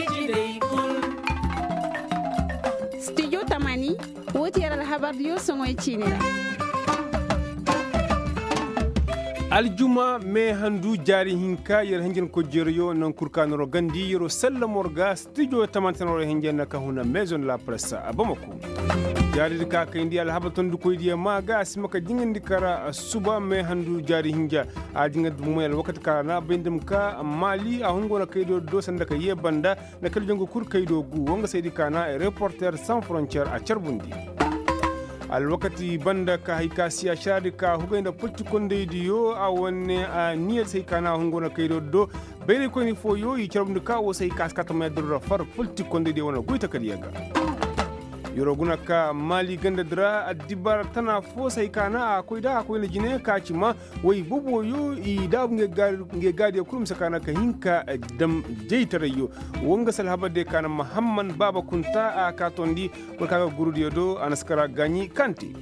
studio tamani woti yaral habar yo songoy chinira aljuma me handu jari hinka yer henjen ko jeryo non kurkanoro gandi yero sella morga studio tamantanoro henjen ka huna maison la presse abamako jari ka kayndi al habaton du koydi maga simaka jingandi kara suba me handu jari hinja a jingad moyal wakati kana bindum ka mali a hongona kaydo do sanda ka yebanda na kal jongo kur kaydo gu wonga saydi kana reporter sans frontières a Charbundi alwakati banda ka haika siya shari ka hugainda putti konde diyo a wanne a niyar sai kana hungona kaido do bere ko ni fo yo yi charabndu ka wo sai kaskata me dura far putti konde diyo wana guita kadiyaga yoroguna ka mali ganda dra adibar tana fo sai kana akwai da akwai na jine ka cima wai bubo yo i da nge gadi kurum sakana ka hinka dam jeytare yo wonga sal habade kana muhammad baba kunta a katondi ko kaga gurudiyo do anaskara ganyi kanti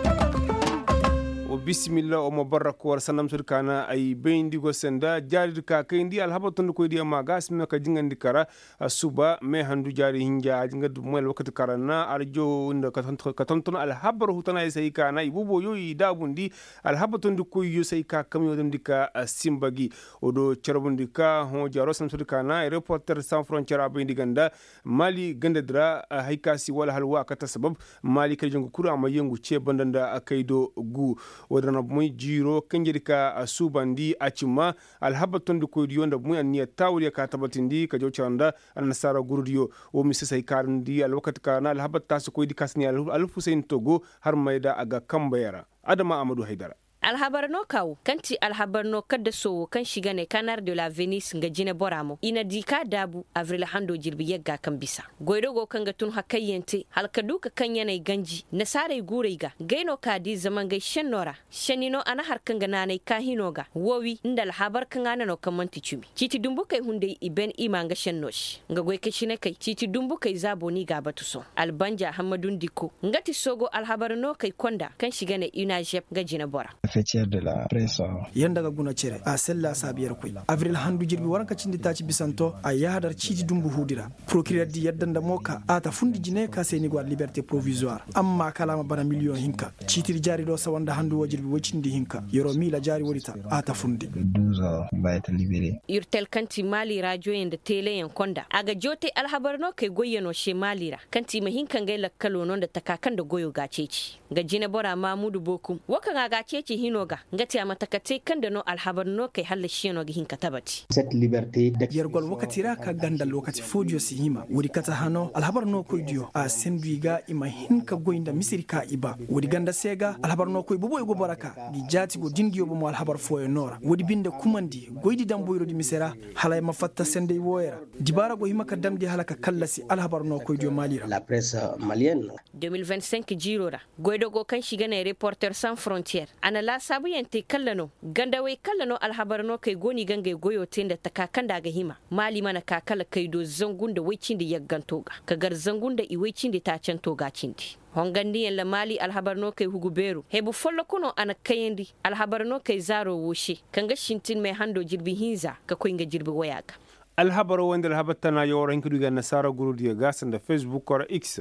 bismillah o mubarak war sanam sur kana ay bendi go senda jari ka kayndi al habaton ko di ma gas me ka jingandi kara suba me handu jari hinja ngad mel wakati karana arjo nda ka tonton al habar hutana sai kana ibubo yo dabundi al habaton ko yo sai ka kamyo dem dika simbagi odo charbundi ka ho jaro sanam sur kana reporter sans frontières bendi ganda mali ganda dra haykasi wala halwa kata sabab mali kay jongo kura ma yengu ce bandanda akaido gu wadana muy jiro kanjeri ka subandi acima alhabaton du ko diyo nda muy aniya tawriya ka tabatindi ka jawchanda an nasara gurdiyo o misisa ikarndi alwakati kana alhabat tasu ko di kasni alfusain togo har mayda aga kambayara adama amadou haidara alhabarno kaw kanti alhabarno kadda so kan shiga ne kanar de la Venice nga jine boramo ina dika dabu avril hando jirbi yegga kan bisa goydo go kan gatun hakayente halkadu ka kan yanai ganji na sare guraiga gaino kadi zaman gai shennora shenino ana harkan ga nanai kahinoga wowi ndal habar kan ana no kamanti chumi citi dumbu kai hunde iben imanga shennosh nga goy ke shine kai citi dumbu kai zaboni ga batuso albanja hamadun diko ngati sogo alhabarno kai konda kan shiga ne ina jep ga jine bora fetière de la presse yanda ga guna cere a sella sabiyar kuy avril handu jirbi waranka cindi taci bisanto a yahadar cidi dumbu hudira procureur di yaddanda moka ata fundi jine ka seni gwa liberté provisoire amma kalama bana million hinka citir jari do sawanda handu wajirbi wocindi hinka yoro mila jari wodita ata fundi 12 va être libéré yurtel kanti mali radio yende tele en konda aga jote alhabarno kai goyeno she malira kanti mahinka ngai lakkalo non da takakan da goyo gaceci ga jine bora mamudu bokum waka ga gaceci hinoga ngati amatakate kanda no alhabarno kai halle shino ga hinka tabati cette liberté yergol wakati ra ka ganda lokati fodio si hima wuri kata hano alhabarno koy dio a senduiga ima hinka goinda misirika iba wuri ganda sega alhabarno koy bubo go baraka gi jati go dingiyo bo mo alhabar foyo nora wuri binde kumandi goidi damboyro di misera halay mafatta sende woyera dibara go hima ka damdi halaka kallasi alhabarno koy dio malira la presse malienne 2025 jirora goido go kan shiga ne reporter sans frontières ana la sabu yante kallano gandawe kallano alhabarno kai goni gange goyo tenda takakan daga hima mali mana kakala kai do zangun da waicin da yaggantoga kagar zangun da iwaicin da ta cantoga cinti hongandi en la mali alhabarno kai huguberu hebu follo kuno ana kayandi alhabarno kai zaro woshe kanga shintin mai hando jirbi hinza ka koinga jirbi wayaga alhabaro wanda alhabatana yoro hinkudu ga nasara gurudi gasan da Facebook or X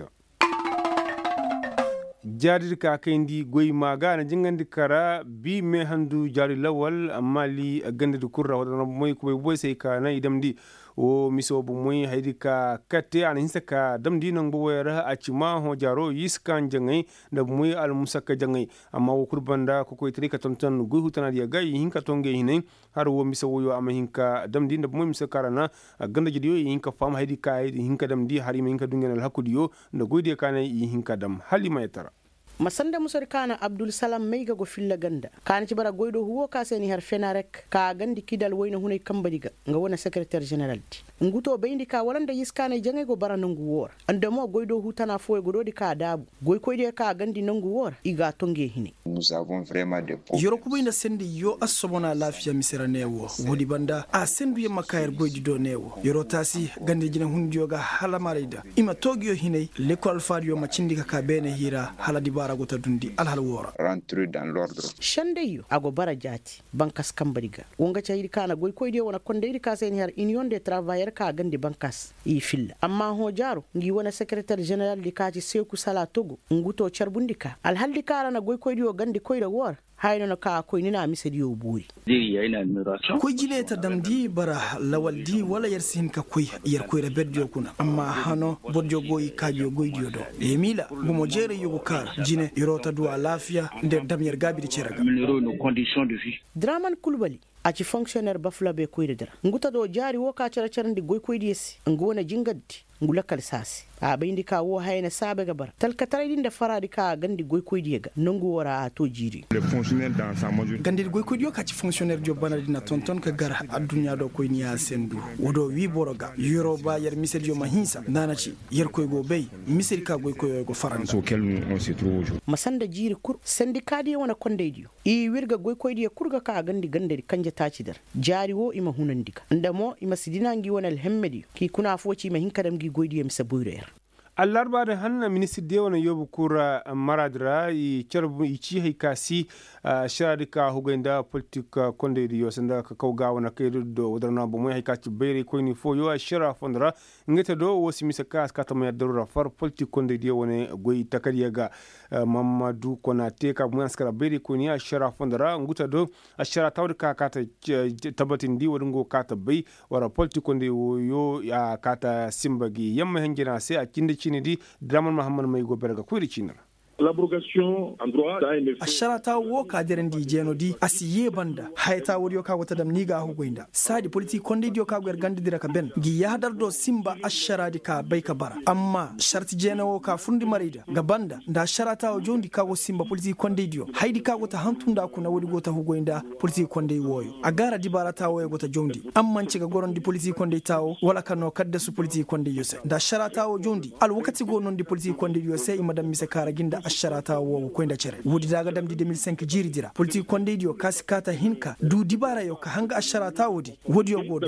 jarir ka kayndi goy maga na jingandi kara bi me handu jari lawal amali gande du kurra wadana moy ko boy sey ka na idamdi o miso bu moy haydi ka katte an hinsa ka damdi nan bo wera a cima ho jaro yiskan jangai da moy al musaka jangai amma wo kurbanda ko koy trika tonton goy hutana dia gay hinka tonge hinen har wo miso wo amma hinka damdi da moy miso karana ganda jidiyo hinka fam haydi ka hinka damdi hari me hinka dungen al hakudiyo da goy de kana hinka dam halima yatara masanda musar kana abdul salam meiga go filla ganda kana ci bara goydo huwo ka seni har fenarek ka gandi kidal woyno hunay kambadiga nga wona secrétaire général ti nguto beindi ka walanda yiskane jange go bara nangu wor andamo goydo hutana fo go dodi ka dabu goy koyde ka gandi nangu wor iga tonge hini nous avons vraiment des problèmes yoro kubo ina sendi yo asobona lafiya misira newo wodi banda a sendu ye makayar goydi do newo yoro tasi gandi jina hundiyo ga hala marida ima togyo hinay l'école fadio macindi ka bene hira hala dibara bara gota dundi alhal wora rentrer dans l'ordre. Shandeyo ago bara jati bankas kambariga wonga chayir kana goy koyde wona kondeiri ka sen har union des travailleurs ka gandi bankas i fil amma ho jaro ngi wona secrétaire général di kaji Seku Sala Togo nguto charbundika alhaldi kara na goy koyde o gandi koyda wora hayno no ka koy nina misedi yo buri koy jile ta damdi bara lawaldi wala yersin ka koy yer koy bedjo kuna amma hano bodjo goy kajo goy diodo e mila gumo jere yugo kar jine yorota do lafiya nder damyer gabi di ceraga Draman Kulbali aci fonctionnaire bafula be koyde dara nguta do jari wo ka cara carandi goy koyde yesi ngona jingaddi ngulakal sasi a bayndi ka wo hayna sabe gabar talka taraydi da faradi ka gandi goy koyde ga nangu wora to jiri le fonctionnaire dans sa majorité gandi goy koyde ka ci fonctionnaire jo banadi na tonton ka gara adunya do koy niya sendu wodo wi boroga yoro ba yer misel yo mahinsa nana ci yer koy go bey misel ka goy koy go faran sur quel on se trouve aujourd'hui masanda jiri kur syndicat di wona kondeydi i wirga goy koyde kurga ka gandi gande kanje tacidar jari wo ima hunandika ndamo ima sidinangi wonal hemmedi ki kuna foci ma hinkadam gi goydi em saburer allarba da hanna ministre de wona yobu kura maradra i charbu i ci hay kasi sharika hugenda politika konde di yosanda ka kawga wona kaydo do wadarna bo moy hay kasi beyre ko ni fo yo shara fondra ngeta do wo simisa kas katama darura far politika konde di wona goy takariyaga Mamadou Konate ka mo askara beyre ko ni shara fondra nguta do shara tawde ka kata tabatindi wodungo kata bey wara politika konde yo ya kata simbagi yamma henjina se a kinde Chinidi Draman Mahamman mai gobe ga kuri China. L'abrogation en droit a un effet. Asharata wo ka deren di jeno di asiye banda hayta wori ka wata dam niga hu goinda sadi politi konde dio ka gwer gandi dira ka ben gi yadar do simba ashara di ka bay ka bara amma sharti jeno wo ka fundi marida ga banda nda sharata wo jondi ka wo simba politi konde dio haydi ka wata hantunda kuna wodi gota hu goinda politi konde woyo agara di barata wo gota jondi amman ci ga goron di politi konde tawo wala kano kadda su politi konde yose nda sharata wo jondi al wakati go non di politi konde yose imadam mise kara ginda asharata wo koinda cere wodi daga damdi 2005 jiri dira politique konde dio kaskata hinka du dibara yo ka hanga asharata wodi yo godo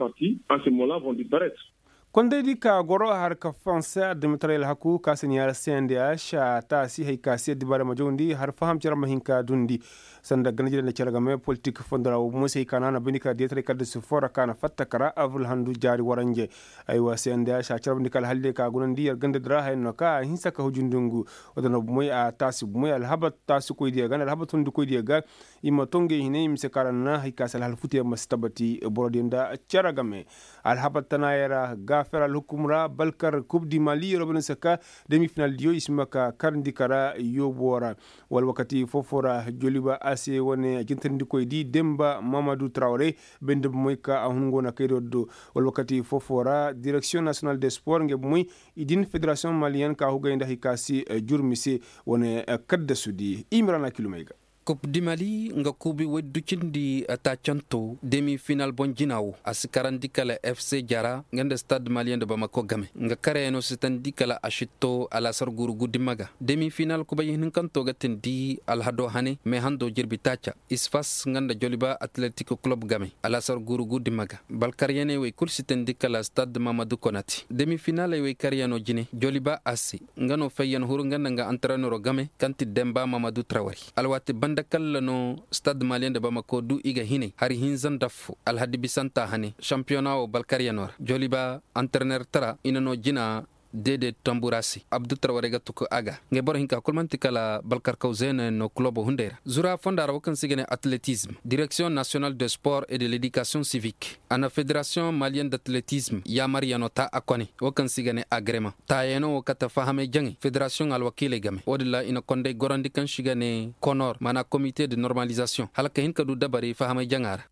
en ce moment vont disparaître. Konde di ka goro har ka fansa Dimitrel Haku ka senyar CNDH ta si hay ka si dibara majondi har faham cera mahinka dundi sanda ganajire ne cera game politique fondara wo musi kanana binika dietre kadde su fora kana fatakara avul handu jari waranje ay wa CNDH a cera bindikal halde ka gunandi yar gande dra hay no ka hinsa ka hujundungu odano moy a tasi moy al habat tasi ko diya ganal habat hundu ko diya ga imma tonge hine imse karana hay ka sal hal futi mastabati borodinda cera game al habat tanayera gafara al hukumra balkar coupe du Mali robin saka demi final dio ismaka karndi kara yobora wal wakati fofora joliba ase wone jintandi koy di Demba Mamadou Traoré bende moyka ahungo na kaydo do wal wakati fofora direction nationale des sports nge moy idin fédération malienne ka hugayda hikasi jurmise wone kadda sudi Imran Kilomega Coupe du Mali nga kubi wedducindi atachanto demi final bonjinawo asikarandi kala FC Jara ngende stade malien de Bamako game nga kareno sitandi kala ashito ala sarguru gudimaga demi final kuba yin kanto gatendi alhado hane me hando jirbi tacha isfas nganda joliba Atletico Club game ala sarguru gudimaga balkariene we kul sitandi kala stade Mamadou Konati demi final we kariano jine joliba asi ngano fayen huru nganda nga entraîneur game kanti Demba Mamadou Traoré alwati dakal no stade malien de Bamako du iga hine hari hinzan dafu al hadi bisanta hane championnat o balkarianor joliba entraîneur tara inano jina Dede Tamburasi Abdou Traoré gatuko aga ngebor hinka kulmanti kala balkar kauzene no club hundera zura fondara wakan sigene athlétisme direction nationale de sport et de l'éducation civique ana fédération malienne d'athlétisme ya mariano ta akoni wakan sigene agrema tayeno wakata fahame jangi fédération al wakile game odilla ina konde gorandi kan sigane konor mana comité de normalisation halaka hinka du dabari fahame jangara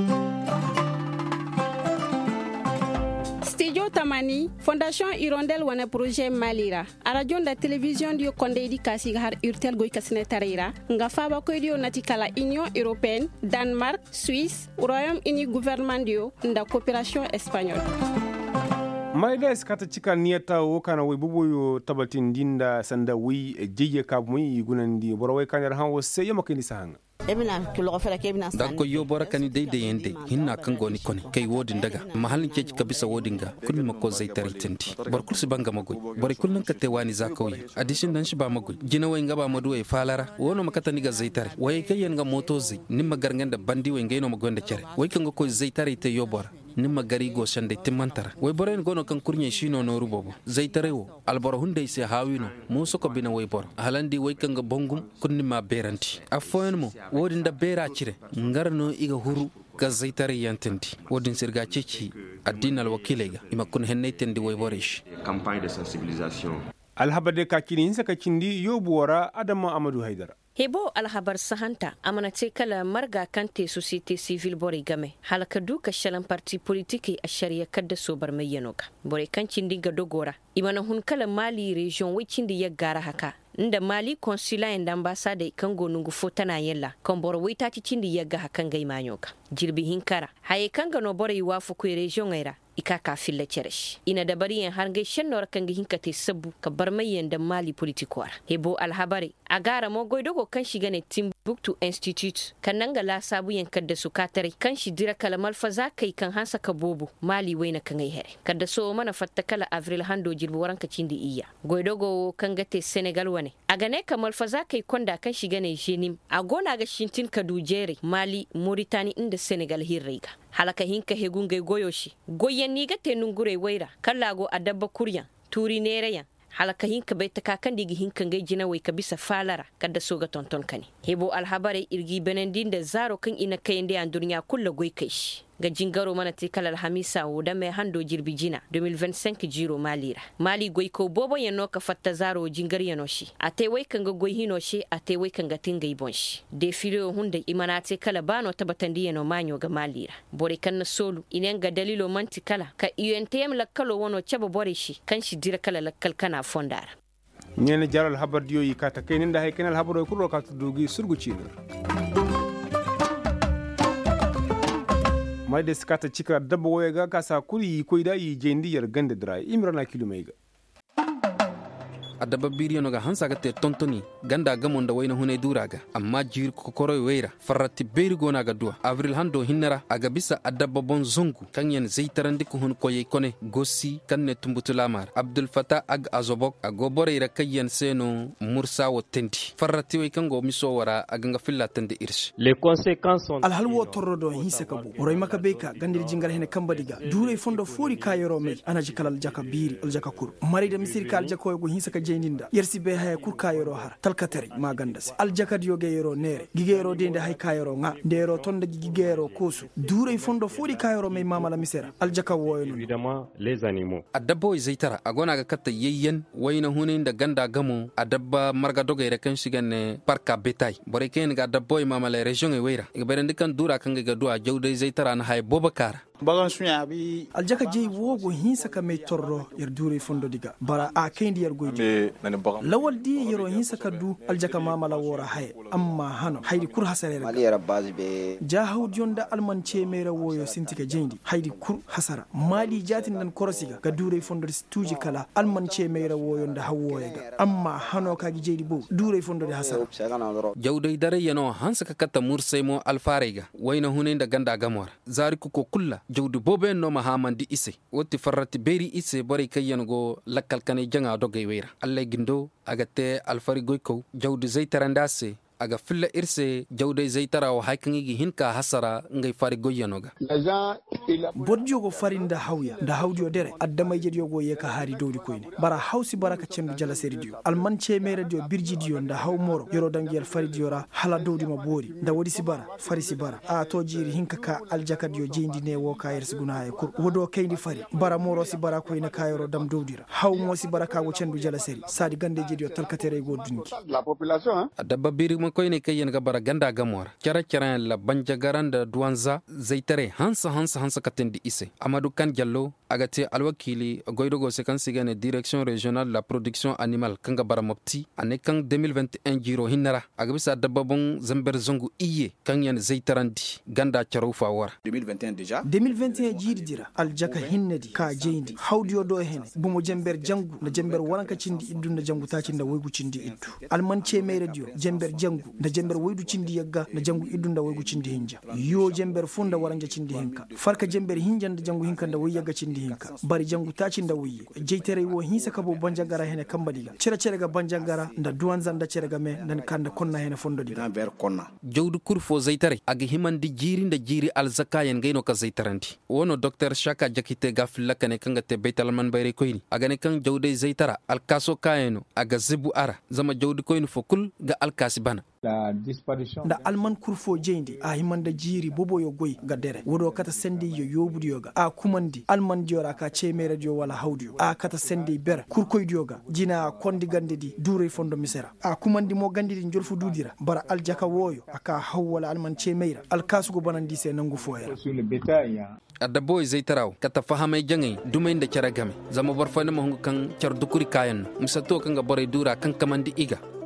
Studio Tamani, Fondation Hirondelle wana projet Malira. A radio da télévision dio konde di kasi har urtel goy kasine tarira. Nga faba ko dio natikala Union Européenne, Danemark, Suisse, Royaume-Uni gouvernement dio nda coopération espagnole. Maida skata cika niyata wokana we bubu tabatin dinda sanda wi jeje kabmu gunandi borawai kanyar hanwo sai yamakini sahanga. da ko yo bora kani daidai yende hinna kan goni kone kai wodin daga mahallin keki ka bisa wodin ga kullum mako zai tare tanti bar kursi banga magoy bari kullun ka tewani za kauye adishin dan shi ba magoy gina wayin ga ba madu wai falara wono makata ni ga zai tare wai kai yan ga moto zai nimma garngan da bandi wayin ga ino magoy da kere wai kan ga ko zai tare te yo bora nimma gari go shande timmantara way boren gono kan kurnye shino no rubobo zaytarewo alboro hunde se hawino mo soko bina way bor halandi way kanga bongum kunni ma beranti afoyen mo wodi nda bera cire ngarno iga huru ga zaytare yantendi wodin sirga ceci addinal wakilega ima kun hennetendi way boresh campagne de sensibilisation alhabade kakini hinsa kacindi yobuwara adama amadou haidara hebo alhabar sahanta amana ce kala marga kante société civile bore game halaka duka shalan parti politique a shari'a kadda sobar mai yanoga bore kancin dinga dogora imana hun kala mali region wicin da ya gara haka inda mali consulat and ambassade kan gonungu fotana yella kan boro wita cin da ya ga hakan gai manyoka jirbi hinkara haye kan ga no bore wafu ku region era ika ka filla ceresh ina da bari yan hargai shannor kan ga hinkate sabu ka bar mai yanda mali politikwar hebo alhabari agara mo goidogo kan shiga ne Timbuktu Institute kan nan ga la sabu yan kadda su katare kan shi dira kalamal faza kai kan hansa ka bobu mali waina kan ai here kadda so mana fatta kala avril hando jirbu waran ka cindi iya goidogo kan ga te Senegal wane aga ne kamal faza kai konda kan shiga ne jenim agona ga shintin kadujere mali Mauritania inda Senegal hirriga halaka hinka hegunga goyoshi goyen ni ga tenungure waira kallago adabba kuryan turi nereyan halaka hinka bai ta kakan digi hinkan gai jina wai ka bisa falara kada so ga tonton kani hebo alhabare irgi benendin da zaro kan ina kayan da duniya kullu goi kai shi ga jingaro mana tikal alhamisa da mai hando jirbi jina 2025 jiro malira mali goi ko bobo yano ka fatta zaro jingar yano shi ate wai kan ga goi hino shi ate wai kan ga tingai bon shi de filo hunda imana te kala bano tabatandi yano manyo ga malira bore kan na solu inen ga dalilo mantikala ka UNTM lakkalo wono chaba bore shi kan shi dira kala lakkal kana fondara nyene jaral habar diyo yi kata kainin da haikanal habaro kuro ka tudugi surguci ne mai da skata cika dabba waya ga kasa kuri ko da yi jendiyar ganda drai imrana kilomega adaba biriyo ga hansa ga te tontoni ganda gamon da wayna hune duraga amma jir ko koro weira farati beri gona ga duwa avril hando hinnara aga bisa adaba bon zongu kanyen zeitarandi ko hun koye kone gossi kanne tumbutulamar abdul fatah ag azobok agobore ira kayen seno mursa wotendi farati way kango miso wara aga nga fillatande irsh les conséquences sont alhalwo torrodo hinse kabo roy makabeka gandir jingar hene kambadiga dure fondo fori kayoro me anaji kalal jaka biri al jaka kur mari da misir kal jako go hinse ka jeyninda yersi be hay kur kayoro har talkatari magandase al jaka yoge yoro nere gigero de hay kayoro nga ndero tonda gigero kosu dure fondo fori kayoro me mamala misera al jaka woyno évidemment les animaux adabbo zeitara agona ga katta yeyyen wayna hunin da ganda gamo adabba marga dogere kan shigane parka betay bore ken ga adabbo mamala region e weira e berende kan dura kan ga duwa jawde zeitara na hay bobakar bagan sunya bi aljaka jey wogo hinsa ka me torro yer dure fondo diga bara a kendi yer goydi lawal di yero hinsa ka du aljaka mamala wora hay amma hano haydi kur hasare mali yara bazi be ja hawjonda alman cemere woyo sintika jendi haydi kur hasara mali jatin dan korosiga ga dure fondo tuji kala alman cemere woyo nda hawoyega amma hano ka jeydi bo dure fondo de hasara jawde dare yano hansa ka katta mursemo alfarega wayna hunenda ganda gamora zari ko kulla jawdu bobe no mahamandi ise wotti farrati beri ise bari kayen go lakkal kane janga dogay weira alle gindo agate alfari goyko jawdu zaytarandase aga filla irse jawde zaytara o haykangi hinka hasara ngay fari goyanoga bodjo go farinda hawya da hawdio dere addamay jediyo go yeka hari dowdi koyne bara hawsi baraka cendu jala seridio alman cemere dio birjidio nda haw moro yoro dangiyal faridiora hala dowdi ma boori nda wodi sibara fari sibara a to jiri hinka ka aljakadio jendi ne wo ka yersi guna hay kur wodo kaydi fari bara moro sibara koyne kayoro dam dowdira haw mo sibara ka go cendu jala seri sadi gande jediyo talkatere go dunki la population adabba biri mo koyne kayen ga bara ganda gamora cara la banja garanda duanza zaytare hansa katendi ise amadou kan diallo agate alwakili goydogo sekan sigane direction régionale la production animale kanga bara mopti ane kan 2021 jiro hinara agabisa dababon zamber zongu iye kan yan zaytarandi ganda charoufa wara 2021 déjà 2021 jiri dira aljaka hinnedi ka jeyndi hawdiyo do hen bumo jember jangu na jember waranka cindi iddu na jangu ta cinda woygu cindi iddu alman cemere dio jember jangu waygu da jember waydu cindi yagga da jangu idunda waygu cindi hinja yo jember funda waranja cindi hinka farka jember hinjan da jangu hinka da way yagga cindi hinka bari jangu tacin da wayi jeytere wo hinsa kabo banjangara hene kambadiga cere ga banjangara da duwan zanda cere ga me dan kanda konna hene fondo diga ber konna jawdu kurfo zaytare aga himandi jiri da jiri alzakayen gaino ka zaytaranti wono dr shaka jakite ga filakane kanga te beitalman bayre koyni aga ne kan jawde zaytara alkaso kayeno aga zibu ara zama jawdu koyni fokul ga alkasi bana da alman kurfo jendi a himanda jiri bobo yo goy ga dere wodo kata sendi yo yobudi yoga a kumandi alman jora ka cheme radio wala haudio a kata sendi ber kurkoy dioga jina kondi gandidi dure fondo misera a kumandi mo gandidi njolfu dudira bara aljaka woyo aka hawwala alman chemeira alkasugo banandi se nangu foyara adda boy zaytaraw kata fahamay jangai dumain da cara game zama barfana mahungu kan char dukuri kayan musato kan ga bore dura kan kamandi iga